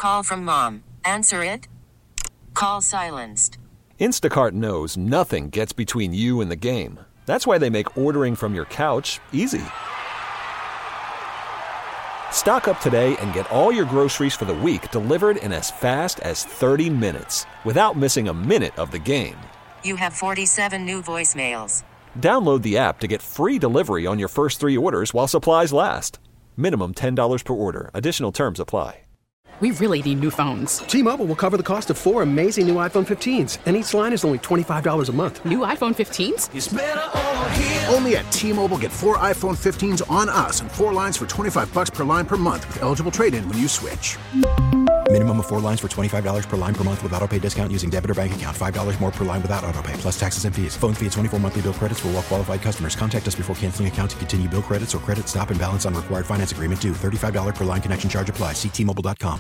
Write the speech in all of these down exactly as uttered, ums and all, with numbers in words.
Call from mom. Answer it. Call silenced. Instacart knows nothing gets between you and the game. That's why they make ordering from your couch easy. Stock up today and get all your groceries for the week delivered in as fast as thirty minutes without missing a minute of the game. You have forty-seven new voicemails. Download the app to get free delivery on your first three orders while supplies last. Minimum ten dollars per order. Additional terms apply. We really need new phones. T-Mobile will cover the cost of four amazing new iPhone fifteens, and each line is only twenty-five dollars a month. New iPhone fifteens? It's better over here. Only at T-Mobile, get four iPhone fifteens on us and four lines for twenty-five bucks per line per month with eligible trade-in when you switch. Minimum of four lines for twenty-five dollars per line per month with autopay discount using debit or bank account. five dollars more per line without autopay, plus taxes and fees. Phone fee at twenty-four monthly bill credits for well-qualified customers. Contact us before canceling account to continue bill credits or credit stop and balance on required finance agreement due. thirty-five dollars per line connection charge applies. See T Mobile dot com.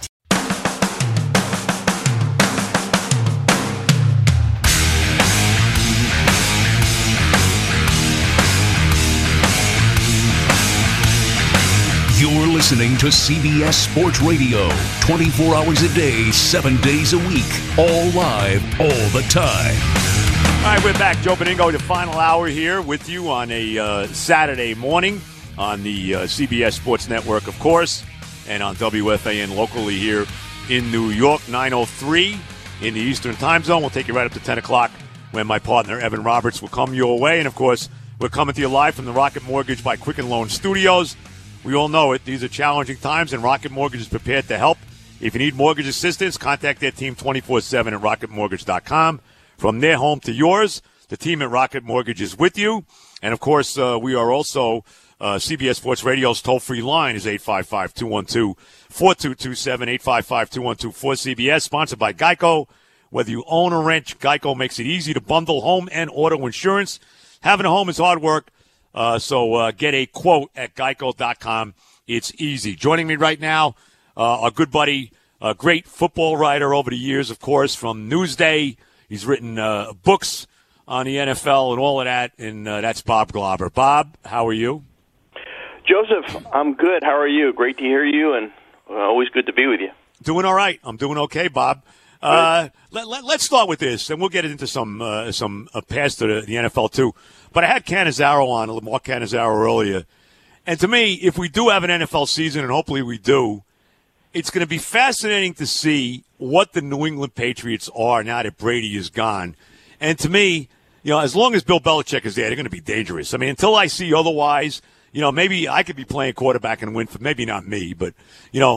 You're listening to C B S Sports Radio, twenty-four hours a day, seven days a week, all live, all the time. All right, we're back. Joe Beningo, the final hour here with you on a uh, Saturday morning on the uh, C B S Sports Network, of course, and on W F A N locally here in New York, nine oh three in the Eastern Time Zone. We'll take you right up to ten o'clock when my partner, Evan Roberts, will come your way. And, of course, we're coming to you live from the Rocket Mortgage by Quicken Loan Studios. We all know it. These are challenging times, and Rocket Mortgage is prepared to help. If you need mortgage assistance, contact their team twenty-four seven at rocket mortgage dot com. From their home to yours, the team at Rocket Mortgage is with you. And, of course, uh, we are also uh, C B S Sports Radio's toll-free line is eight five five, two one two, four two two seven, eight five five, two one two, four C B S, sponsored by Geico. Whether you own or rent, Geico makes it easy to bundle home and auto insurance. Having a home is hard work. Uh, so uh, get a quote at geico dot com. It's easy. Joining me right now, uh, our good buddy, a great football writer over the years, of course, from Newsday. He's written uh, books on the N F L and all of that, and uh, that's Bob Glauber. Bob, how are you? Joseph, I'm good. How are you? Great to hear you, and uh, always good to be with you. Doing all right. I'm doing okay, Bob. Uh, let, let, let's start with this, and we'll get into some uh, some uh, pass to the, the N F L, too. But I had Cannizzaro on, Mark Cannizzaro earlier. And to me, if we do have an N F L season, and hopefully we do, it's going to be fascinating to see what the New England Patriots are now that Brady is gone. And to me, you know, as long as Bill Belichick is there, they're going to be dangerous. I mean, until I see otherwise, you know, maybe I could be playing quarterback and win for, maybe not me, but, you know,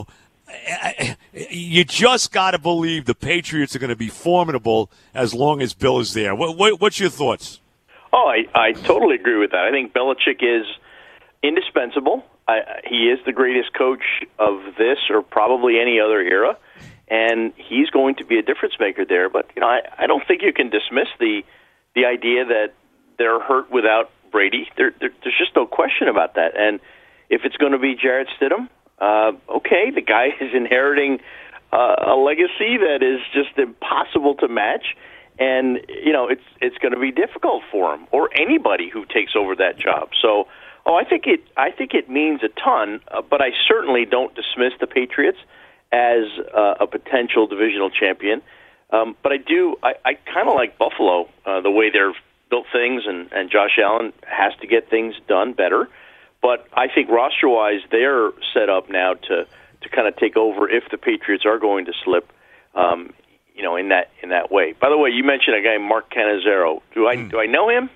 you just got to believe the Patriots are going to be formidable as long as Bill is there. What, what, what's your thoughts? Oh, I, I totally agree with that. I think Belichick is indispensable. I, he is the greatest coach of this or probably any other era, and he's going to be a difference maker there. But you know, I, I don't think you can dismiss the the idea that they're hurt without Brady. There, there, there's just no question about that. And if it's going to be Jarrett Stidham, uh, okay, the guy is inheriting uh, a legacy that is just impossible to match. And, you know, it's it's going to be difficult for him or anybody who takes over that job. So, oh, I think it I think it means a ton, uh, but I certainly don't dismiss the Patriots as uh, a potential divisional champion. Um, but I do, I, I kind of like Buffalo, uh, the way they've built things, and, and Josh Allen has to get things done better. But I think roster-wise, they're set up now to, to kind of take over if the Patriots are going to slip. Um You know, in that in that way. By the way, you mentioned a guy, Mark Cannizzaro. Do I mm. do I know him?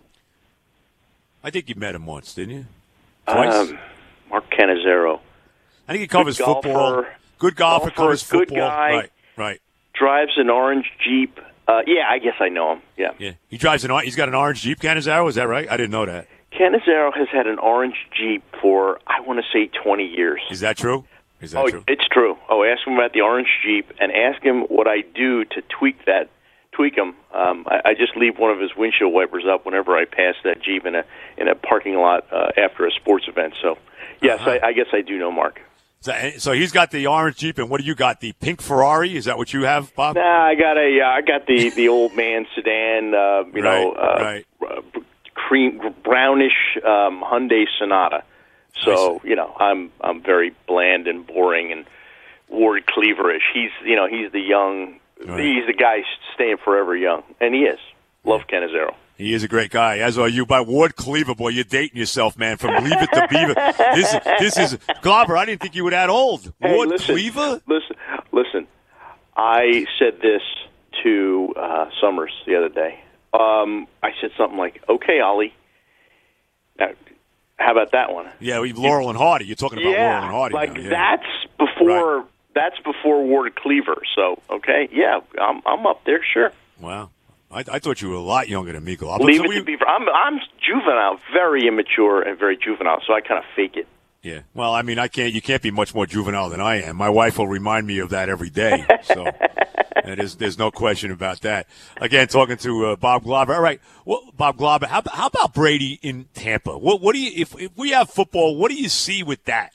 I think you met him once, didn't you? Twice. Um, Mark Cannizzaro. I think he covers good football. Golfer, good golfer, golfer covers good football. Guy, right, right. Drives an orange Jeep. Uh, yeah, I guess I know him. Yeah, yeah. He drives an. He's got an orange Jeep. Cannizzaro, is that right? I didn't know that. Cannizzaro has had an orange Jeep for I want to say twenty years. Is that true? Is that oh, true? It's true. Oh, ask him about the orange Jeep and ask him what I do to tweak that. Tweak him. Um, I, I just leave one of his windshield wipers up whenever I pass that Jeep in a in a parking lot uh, after a sports event. So, yes, uh-huh. I, I guess I do know Mark. So, so he's got the orange Jeep, and what do you got? The pink Ferrari? Is that what you have, Bob? Nah, I got a. Uh, I got the, the old man sedan. Uh, you right, know, uh, right. uh, cream brownish um, Hyundai Sonata. So you know, I'm I'm very bland and boring and Ward Cleaver-ish. He's, you know, he's the young, right. he's the guy staying forever young, and he is. Love Cannizzaro. He is a great guy, as are you. By Ward Cleaver, boy, you're dating yourself, man, from Leave It to Beaver. This, this is, Glauber, I didn't think you were that old. Hey, Ward listen, Cleaver? Listen, listen. I said this to uh, Summers the other day. Um, I said something like, okay, Ollie. Now, how about that one? Yeah, we Laurel and Hardy. You're talking about yeah, Laurel and Hardy like now. Yeah. that's before right. that's before Ward Cleaver. So, okay, yeah, I'm I'm up there, sure. Wow. I, I thought you were a lot younger than Miko. Leave so it we, to Beaver. I'm I'm juvenile, very immature and very juvenile, so I kind of fake it. Yeah. Well, I mean, I can't. You can't be much more juvenile than I am. My wife will remind me of that every day. So it is, there's no question about that. Again, talking to uh, Bob Glauber. All right, well, Bob Glauber. How, how about Brady in Tampa? What, what do you? If, if we have football, what do you see with that?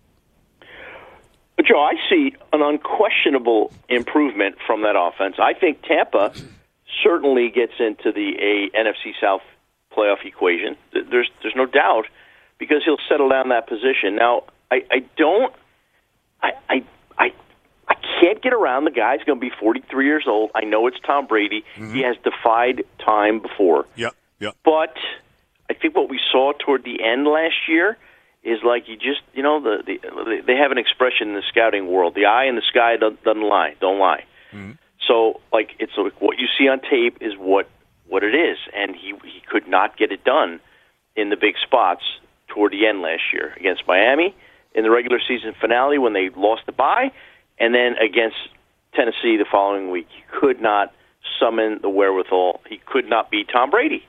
Joe, I see an unquestionable improvement from that offense. I think Tampa certainly gets into the a, N F C South playoff equation. There's there's no doubt because he'll settle down that position. Now, I, I don't, I, I, I, I can't get around the guy. He's going to be forty-three years old. I know it's Tom Brady. Mm-hmm. He has defied time before. Yep, yep. But I think what we saw toward the end last year is like you just, you know, the, the they have an expression in the scouting world: the eye in the sky doesn't lie, don't lie. Mm-hmm. So, like, it's like what you see on tape is what, what it is, and he he could not get it done in the big spots toward the end last year against Miami in the regular season finale when they lost the bye, and then against Tennessee the following week. He could not summon the wherewithal. He could not beat Tom Brady.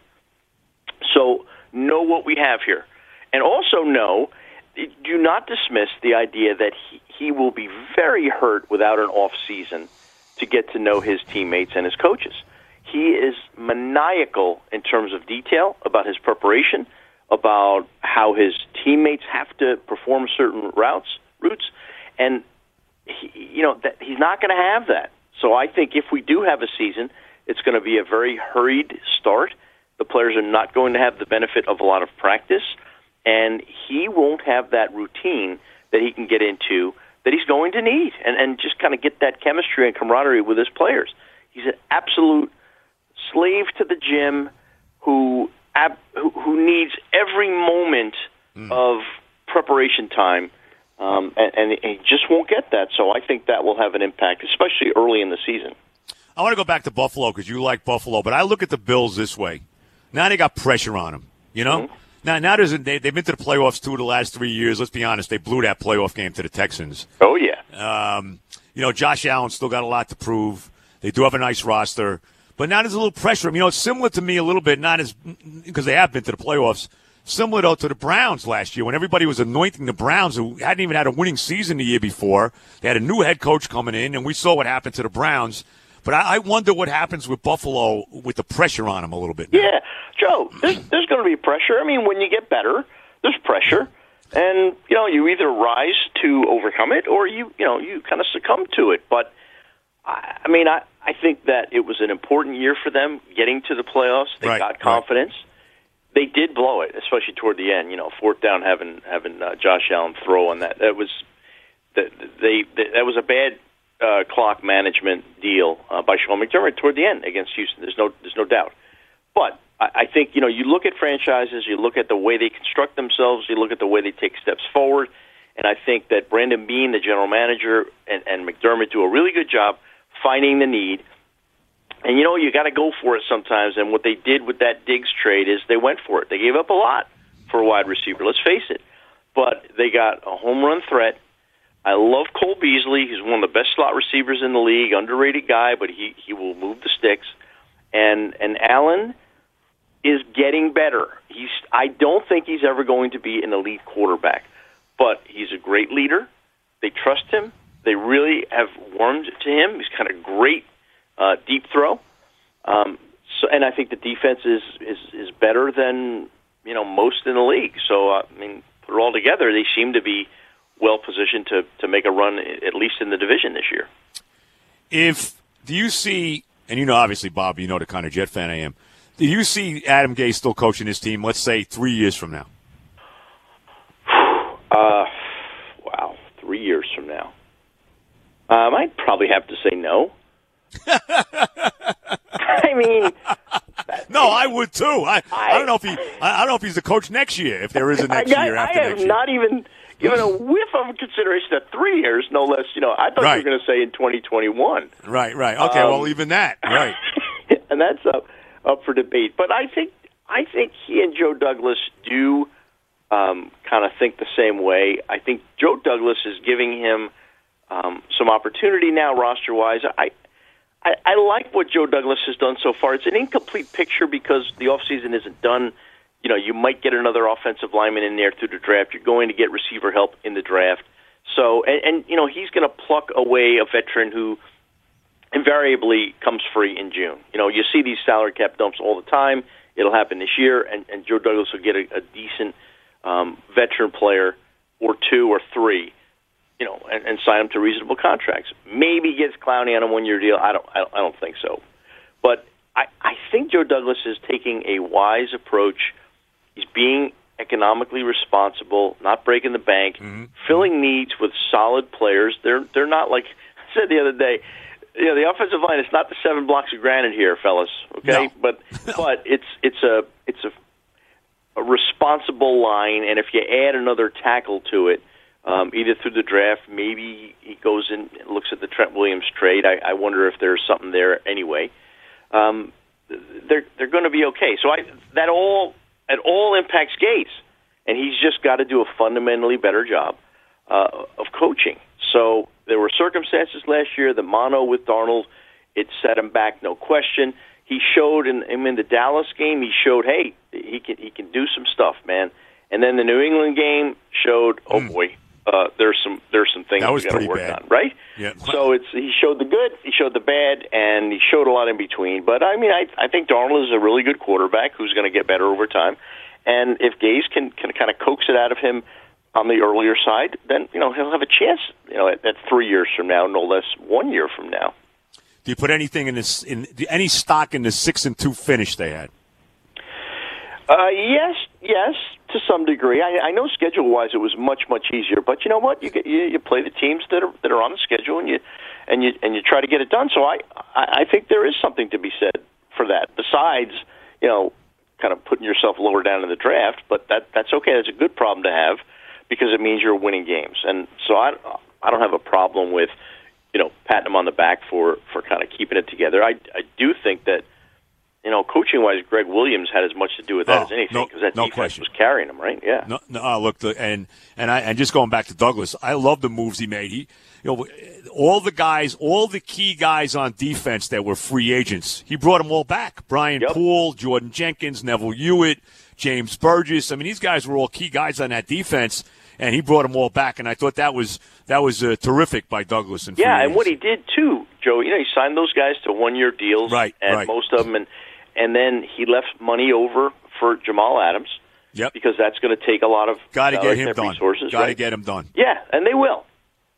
So, know what we have here. And also know, do not dismiss the idea that he, he will be very hurt without an off season to get to know his teammates and his coaches. He is maniacal in terms of detail about his preparation, about how his teammates have to perform certain routes, routes, and he, you know that he's not going to have that. So I think if we do have a season, it's going to be a very hurried start. The players are not going to have the benefit of a lot of practice, and he won't have that routine that he can get into that he's going to need, and, and just kind of get that chemistry and camaraderie with his players. He's an absolute slave to the gym who ab, who, who needs every moment mm. of preparation time, um, and, and he just won't get that. So I think that will have an impact, especially early in the season. I want to go back to Buffalo because you like Buffalo, but I look at the Bills this way. Now they got pressure on them, you know? Mm-hmm. Now, now there's a, they, they've been to the playoffs two of the last three years. Let's be honest, they blew that playoff game to the Texans. Oh, yeah. Um, you know, Josh Allen still got a lot to prove. They do have a nice roster. But now there's a little pressure. You know, it's similar to me a little bit, not as – because they have been to the playoffs. Similar, though, to the Browns last year when everybody was anointing the Browns who hadn't even had a winning season the year before. They had a new head coach coming in, and we saw what happened to the Browns. But I, I wonder what happens with Buffalo with the pressure on them a little bit now. Yeah, Joe, there's, there's going to be pressure. I mean, when you get better, there's pressure. And, you know, you either rise to overcome it or you, you know, you kind of succumb to it. But, I, I mean, I, I think that it was an important year for them getting to the playoffs. They right, got confidence. Right. They did blow it, especially toward the end. You know, fourth down, having having uh, Josh Allen throw on that. That was that they, they that was a bad uh, clock management deal uh, by Sean McDermott toward the end against Houston. There's no there's no doubt. But I, I think you know you look at franchises, you look at the way they construct themselves, you look at the way they take steps forward, and I think that Brandon Beane, the general manager, and, and McDermott do a really good job finding the need. And, you know, you got to go for it sometimes. And what they did with that Diggs trade is they went for it. They gave up a lot for a wide receiver, let's face it. But they got a home run threat. I love Cole Beasley. He's one of the best slot receivers in the league, underrated guy, but he, he will move the sticks. And and Allen is getting better. He's I don't think he's ever going to be an elite quarterback, but he's a great leader. They trust him. They really have warmed to him. He's kind of great. Uh, deep throw, um, so and I think the defense is, is, is better than you know most in the league. So uh, I mean, put it all together, they seem to be well positioned to to make a run at least in the division this year. If do you see, and you know, obviously, Bob, you know the kind of Jet fan I am. Do you see Adam Gase still coaching his team? Let's say three years from now. Uh, wow, three years from now. Um, I'd probably have to say no. I mean, no, I would too. I, I, I don't know if he. I, I don't know if he's the coach next year. If there is a next I, year after I have next year. not even given a whiff of consideration of three years, no less. You know, I thought right. you were going to say in twenty twenty-one. Right, right. Okay, um, well, even that, right. And that's up up for debate. But I think I think he and Joe Douglas do um, kind of think the same way. I think Joe Douglas is giving him um, some opportunity now, roster-wise. I. I, I like what Joe Douglas has done so far. It's an incomplete picture because the offseason isn't done. You know, you might get another offensive lineman in there through the draft. You're going to get receiver help in the draft. So, and, and you know, he's going to pluck away a veteran who invariably comes free in June. You know, you see these salary cap dumps all the time. It'll happen this year, and, and Joe Douglas will get a, a decent um, veteran player or two or three. You know, and, and sign him to reasonable contracts. Maybe he gets Clowney on a one-year deal. I don't, I don't, I don't think so. But I, I think Joe Douglas is taking a wise approach. He's being economically responsible, not breaking the bank, mm-hmm. filling needs with solid players. They're, they're not like I said the other day. You know, the offensive line is not the seven blocks of granite here, fellas. Okay, no. but but it's it's a it's a, a responsible line, and if you add another tackle to it. Um, either through the draft, maybe he goes in and looks at the Trent Williams trade. I, I wonder if there's something there anyway. Um, they're they're going to be okay. So I, that all it all impacts Gates, and he's just got to do a fundamentally better job uh, of coaching. So there were circumstances last year. The mono with Darnold, it set him back, no question. He showed in, in the Dallas game. He showed, hey, he can he can do some stuff, man. And then the New England game showed, oh mm. boy. Uh, there's some there's some things we got to work bad. on, right? Yeah. So it's he showed the good, he showed the bad, and he showed a lot in between. But I mean, I I think Darnold is a really good quarterback who's going to get better over time. And if Gase can can kind of coax it out of him on the earlier side, then you know he'll have a chance. You know, at, at three years from now, no less one year from now. Do you put anything in this in any stock in the six and two finish they had? Uh, yes, yes, to some degree. I, I know schedule-wise it was much, much easier, but you know what? You get you, you play the teams that are that are on the schedule, and you and you and you try to get it done. So I, I I think there is something to be said for that. Besides, you know, kind of putting yourself lower down in the draft, but that that's okay. That's a good problem to have because it means you're winning games, and so I I don't have a problem with you know patting them on the back for for kind of keeping it together. I I do think that. You know, coaching-wise, Greg Williams had as much to do with that oh, as anything because no, that no defense question. was carrying him, right? Yeah. No, no uh, look, the, and and I and just going back to Douglas, I love the moves he made. He, you know, all the guys, all the key guys on defense that were free agents, he brought them all back. Brian yep. Poole, Jordan Jenkins, Neville Hewitt, James Burgess. I mean, these guys were all key guys on that defense, and he brought them all back. And I thought that was that was uh, terrific by Douglas. And yeah, free and what he did too, Joe. You know, he signed those guys to one-year deals, right? And right. most of them and. And then he left money over for Jamal Adams. Yep. Because that's going to take a lot of Got to get him done. resources. Got to right? get him done. Yeah, and they will.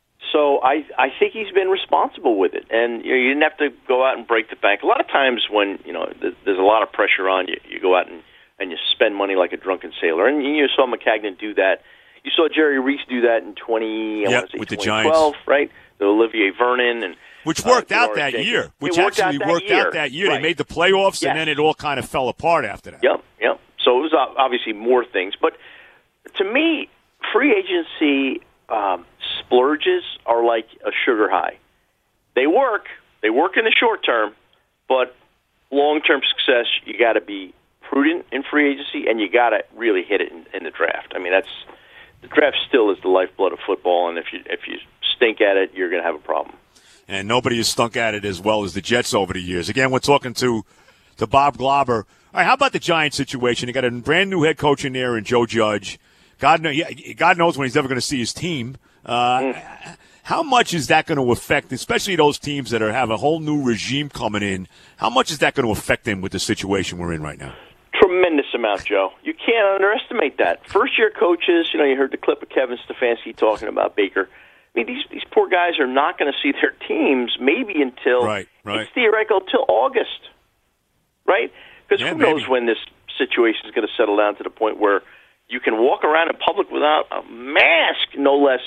So I I think he's been responsible with it, and you know, you didn't have to go out and break the bank. A lot of times when you know there's a lot of pressure on you, you go out and and you spend money like a drunken sailor. And you saw Maccagnan do that. You saw Jerry Reese do that in twenty. I yep, want to say with the twenty twelve, Giants, right? The Olivier Vernon and. Which worked uh, out that Jenkins. year. Which it worked actually out that worked year. out that year. Right. They made the playoffs, yes. and then it all kind of fell apart after that. Yep, yep. So it was obviously more things. But to me, free agency um, splurges are like a sugar high. They work. They work in the short term, but long-term success, you got to be prudent in free agency, and you got to really hit it in, in the draft. I mean, that's the draft still is the lifeblood of football, and if you if you stink at it, you're going to have a problem. And nobody has stunk at it as well as the Jets over the years. Again, we're talking to, to Bob Glauber. All right, how about the Giants situation? They got a brand new head coach in there in Joe Judge. God, know, God knows when he's ever going to see his team. Uh, mm. How much is that going to affect, especially those teams that are have a whole new regime coming in? How much is that going to affect them with the situation we're in right now? Tremendous amount, Joe. You can't underestimate that. First-year coaches, you know, you heard the clip of Kevin Stefanski talking about Baker. I mean, these these poor guys are not going to see their teams maybe until right, right. it's theoretical till August, right? Because yeah, who maybe. knows when this situation is going to settle down to the point where you can walk around in public without a mask, no less,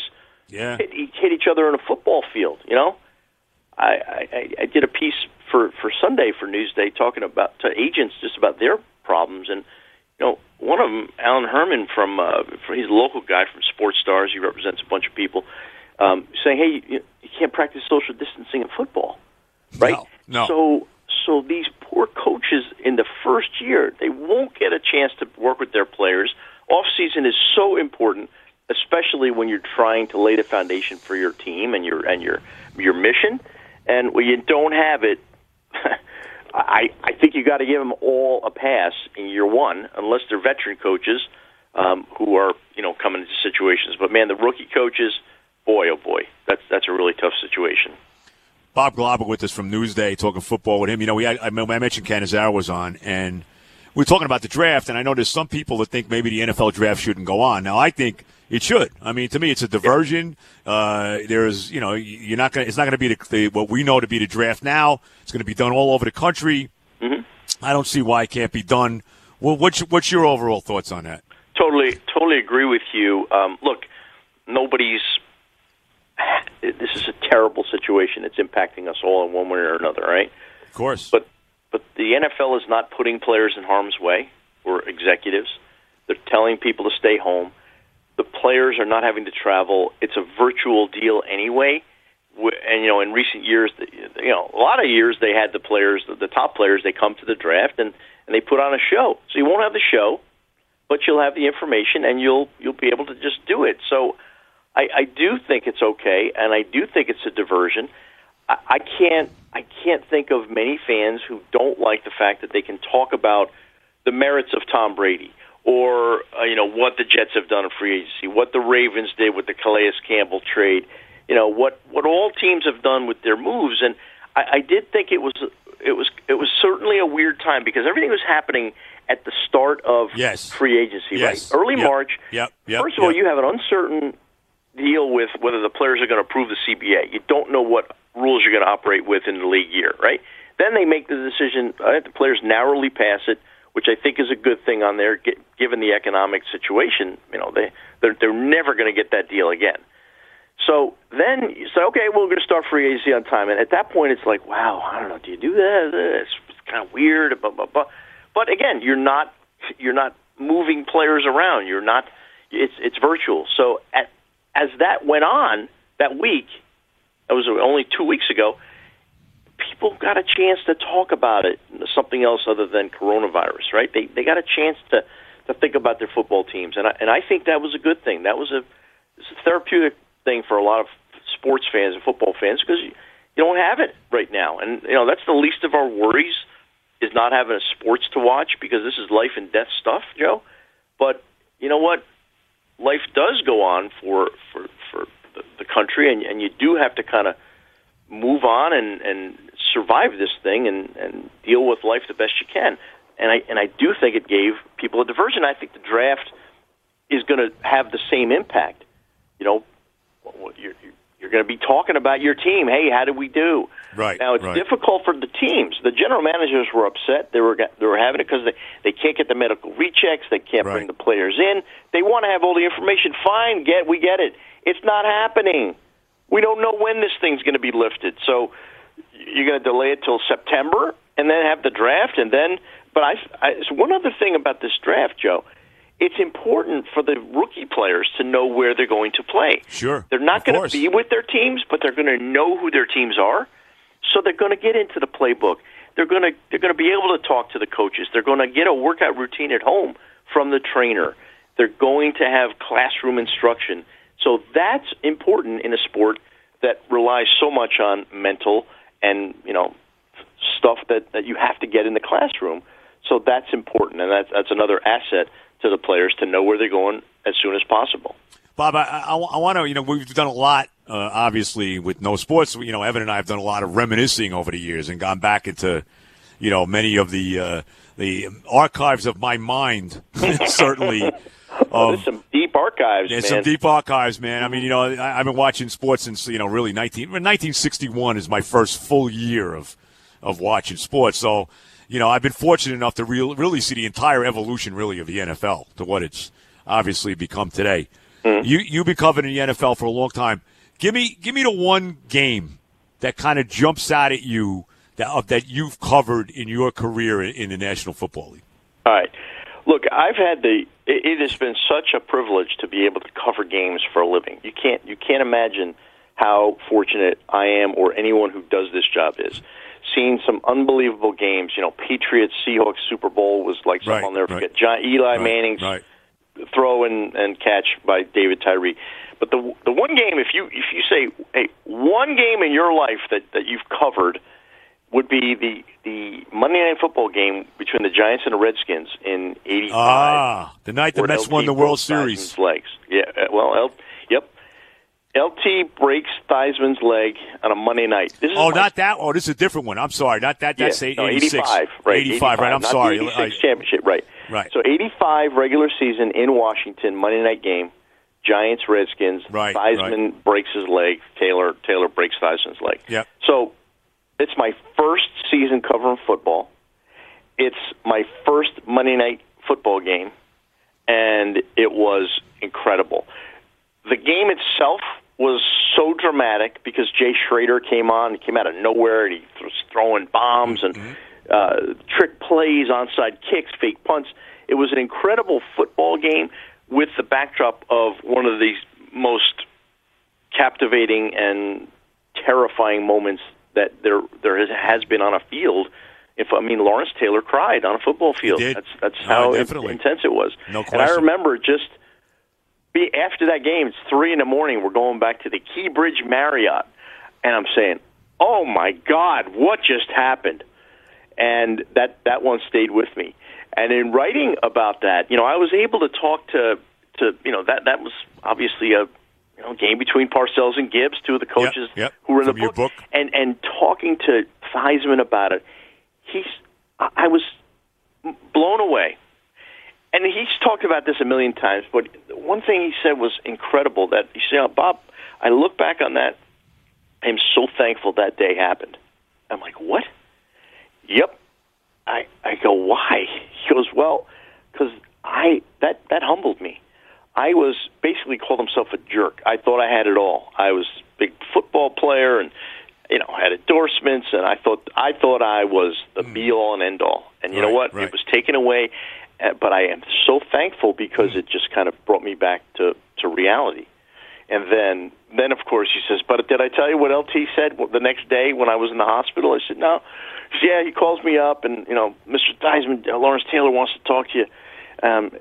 Yeah. hit, hit each other in a football field. You know, I, I, I did a piece for, for Sunday for Newsday talking about to agents just about their problems, and you know, one of them, Alan Herman from uh, he's a local guy from Sports Stars. He represents a bunch of people, um, saying, "Hey, you, you can't practice social distancing in football, right?" No, no. So, so these poor coaches in the first year, they won't get a chance to work with their players. Off season is so important, especially when you're trying to lay the foundation for your team and your and your your mission. And when you don't have it, I I think you got to give them all a pass in year one, unless they're veteran coaches um, who are you know coming into situations. But man, the rookie coaches, boy oh boy, that's that's a really tough situation. Bob Glauber with us from Newsday, talking football with him. You know, we I, I mentioned Cannizzaro was on, and we were talking about the draft, and I know there's some people that think maybe the N F L draft shouldn't go on. Now, I think it should. I mean, to me, it's a diversion. Uh, there's, you know, you're not going. It's not going to be the, the what we know to be the draft now. It's going to be done all over the country. Mm-hmm. I don't see why it can't be done. Well, what's what's your overall thoughts on that? Totally, totally agree with you. Um, look, nobody's. This is a terrible situation. It's impacting us all in one way or another, right? Of course. But but the N F L is not putting players in harm's way, or executives. They're telling people to stay home. The players are not having to travel. It's a virtual deal anyway. And, you know, in recent years, you know, a lot of years they had the players, the top players, they come to the draft and, and they put on a show. So you won't have the show, but you'll have the information and you'll you'll be able to just do it. So I, I do think it's okay, and I do think it's a diversion. I, I can't I can't think of many fans who don't like the fact that they can talk about the merits of Tom Brady or uh, you know what the Jets have done in free agency, what the Ravens did with the Calais Campbell trade, you know what, what all teams have done with their moves. And I, I did think it was it was it was certainly a weird time because everything was happening at the start of yes. free agency, yes. right? Early yep. March. Yep. Yep. First of yep. all, you have an uncertain deal with whether the players are going to approve the C B A. You don't know what rules you're going to operate with in the league year, right? Then they make the decision, uh, the players narrowly pass it, which I think is a good thing on there, get, given the economic situation. You know, they, they're, they're never going to get that deal again. So then you say, okay, well, we're going to start free agency on time. And at that point, it's like, wow, I don't know, do you do that? It's, it's kind of weird. Blah, blah, blah. But again, you're not you're not moving players around. You're not. It's it's virtual. So at, as that went on that week, that was only two weeks ago, people got a chance to talk about it, something else other than coronavirus, right? They they got a chance to, to think about their football teams, and I, and I think that was a good thing. That was a, it's a therapeutic thing for a lot of sports fans and football fans because you, you don't have it right now, and you know that's the least of our worries is not having a sports to watch because this is life and death stuff, Joe. But you know what? Life does go on for for, for the, the country, and, and you do have to kind of move on and, and survive this thing and, and deal with life the best you can. And I and I do think it gave people a diversion. I think the draft is going to have the same impact. You know, you're, you're going to be talking about your team. Hey, how did we do? Right. Now, it's right. difficult for the teams. The general managers were upset. They were they were having it because they, they can't get the medical rechecks. They can't right. bring the players in. They want to have all the information. Fine, get we get it. It's not happening. We don't know when this thing's going to be lifted. So you're going to delay it till September and then have the draft. And then, but I, I so one other thing about this draft, Joe. It's important for the rookie players to know where they're going to play. Sure. They're not going to be with their teams, but they're going to know who their teams are. So they're going to get into the playbook. They're going to they're going to be able to talk to the coaches. They're going to get a workout routine at home from the trainer. They're going to have classroom instruction. So that's important in a sport that relies so much on mental and, you know, stuff that, that you have to get in the classroom. So that's important, and that's that's another asset to the players to know where they're going as soon as possible. Bob, I, I, I want to, you know, we've done a lot, uh, obviously, with no sports. You know, Evan and I have done a lot of reminiscing over the years and gone back into, you know, many of the uh, the archives of my mind, certainly. Oh, there's some deep archives, There's man. some deep archives, man. I mean, you know, I, I've been watching sports since, you know, really nineteen, nineteen sixty-one is my first full year of, of watching sports. So, you know, I've been fortunate enough to real, really see the entire evolution, really, of the N F L to what it's obviously become today. Mm. You you've been covering the N F L for a long time. Give me give me the one game that kind of jumps out at you that uh, that you've covered in your career in, in the National Football League. All right. Look, I've had the. It, it has been such a privilege to be able to cover games for a living. You can't you can't imagine how fortunate I am, or anyone who does this job is. Seen some unbelievable games. You know, Patriots Seahawks Super Bowl was like something Right, I'll never right. forget. John, Eli Right, Manning's right. throw and, and catch by David Tyree. But the the one game, if you if you say, hey, one game in your life that, that you've covered would be the the Monday Night Football game between the Giants and the Redskins in eighty-five. Ah, the night the where Mets L T won the broke World Series. Theismann's legs. Yeah, uh, well, L, yep. L T breaks Theismann's leg on a Monday night. This is Oh, my, not that. Oh, this is a different one. I'm sorry. Not that. That's yeah, eight, no, eighty-six. eighty-five, right? eighty-five, right? I'm not sorry. The eighty-six I- championship, right? Right. So eighty-five regular season in Washington, Monday night game. Giants, Redskins. Right, Theismann right. breaks his leg. Taylor Taylor breaks Theismann's leg. Yep. So it's my first season covering football. It's my first Monday night football game, and it was incredible. The game itself was so dramatic because Jay Schrader came on. He came out of nowhere, and he was throwing bombs and uh, trick plays, onside kicks, fake punts. It was an incredible football game with the backdrop of one of the most captivating and terrifying moments that there there has been on a field. If I mean, Lawrence Taylor cried on a football field. did. That's that's No, how definitely. intense it was. No And I question. remember just be after that game. It's three in the morning. We're going back to the Keybridge Marriott, and I'm saying, "Oh my God, what just happened?" And that that one stayed with me. And in writing about that, you know, I was able to talk to to you know that that was obviously a you know game between Parcells and Gibbs, two of the coaches Yep, yep. who were in From the your book. book. And and talking to Theismann about it, he's I I was blown away. And he's talked about this a million times, but one thing he said was incredible. That he said, oh, "Bob, I look back on that. I'm so thankful that day happened." I'm like, "What?" Yep. I I go, "Why?" He goes, "Well, because I that that humbled me. I was basically called himself a jerk. I thought I had it all. I was a big football player, and you know had endorsements, and I thought I thought I was the be all and end all. And you know Right, what? right. It was taken away." Uh, But I am so thankful because it just kind of brought me back to, to reality. And then, then of course, he says, "But did I tell you what L T said the next day when I was in the hospital?" I said, "No." He said, "Yeah, he calls me up, and you know, Mister Theismann, uh, Lawrence Taylor wants to talk to you." Um,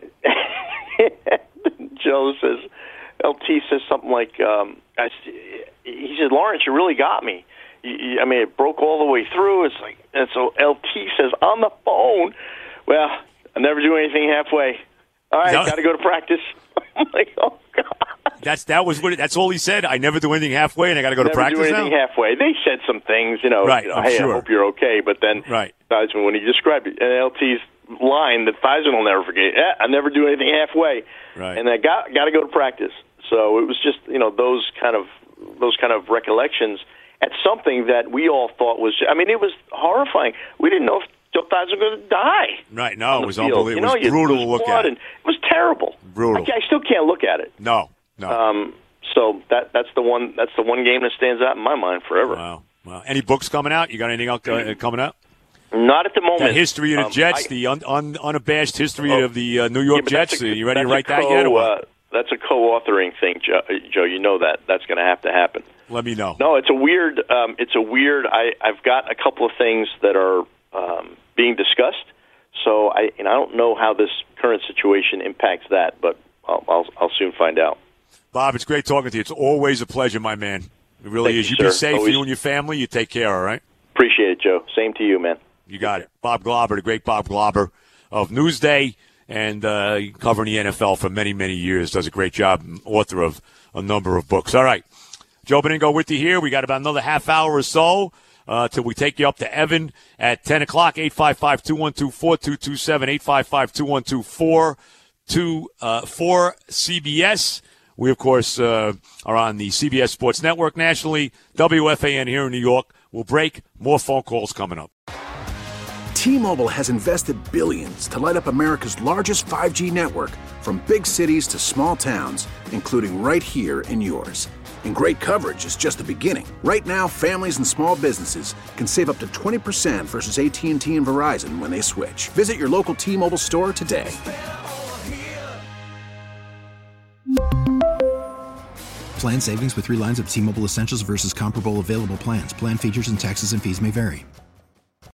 Joe says, L T says something like, um, I, s- "He said, Lawrence, you really got me. You, you, I mean, it broke all the way through." It's like, and so L T says on the phone, "Well, I never do anything halfway. All right, No. got to go to practice." I'm like, "Oh God." That's that was what. That's all he said. I never do anything halfway, and I got to go to Never practice do anything now. halfway. They said some things, you know. Right, you know, I'm hey, sure. I hope you're okay. But then, Right. Theismann, when he described it, and L T's line that Theismann will never forget. Yeah, I never do anything halfway. Right. And I got got to go to practice. So it was just you know those kind of those kind of recollections at something that we all thought was. I mean, it was horrifying. We didn't know if Joe Theismann was going to die. Right? No, on it the was field. unbelievable. You know, it was you- brutal there to was look blood at. and it was terrible. Brutal. I, ca- I still can't look at it. No, no. Um, so that that's the one that's the one game that stands out in my mind forever. Wow. Wow. Any books coming out? You got anything else uh, coming out? Not at the moment. That history of the Um, Jets, I- the un, un, unabashed history Oh, of the uh, New yeah, York but that's Jets. a- Are you ready to that's a write that co- yet? Or what? Uh, that's a co-authoring thing, Joe. Joe you know that that's going to have to happen. Let me know. No, it's a weird. Um, it's a weird. I, I've got a couple of things that are um, being discussed. So I, and I don't know how this current situation impacts that, but I'll, I'll, I'll soon find out. Bob, it's great talking to you. It's always a pleasure, my man. It really Thank is. you, You be sir. safe, Always. you and your family. You take care, all right? Appreciate it, Joe. Same to you, man. You got it. Bob Glauber, the great Bob Glauber of Newsday, and uh, covering the N F L for many, many years. Does a great job. Author of a number of books. All right. Joe Beningo with you here. We got about another half hour or so uh, till we take you up to Evan at ten o'clock. eight five five, two one two, four two two seven. eight five five, two one two, four two four C B S. We, of course, uh, are on the C B S Sports Network nationally, W F A N here in New York. We'll break. More phone calls coming up. T-Mobile has invested billions to light up America's largest five G network, from big cities to small towns, including right here in yours. And great coverage is just the beginning. Right now, families and small businesses can save up to twenty percent versus A T and T and Verizon when they switch. Visit your local T-Mobile store today. Plan savings with three lines of T-Mobile Essentials versus comparable available plans. Plan features and taxes and fees may vary.